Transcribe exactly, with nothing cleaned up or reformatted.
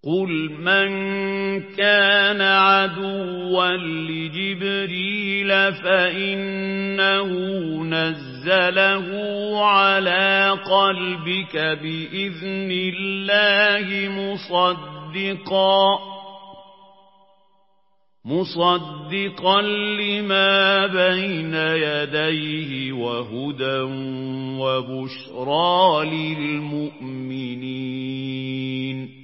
قُلْ مَنْ كَانَ عَدُوًّا لِجِبْرِيلَ فَإِنَّهُ نَزَّلَهُ عَلَى قَلْبِكَ بِإِذْنِ اللَّهِ مُصَدِّقًا مُصَدِّقًا لِمَا بَيْنَ يَدَيْهِ وَهُدًى وَبُشْرَى لِلْمُؤْمِنِينَ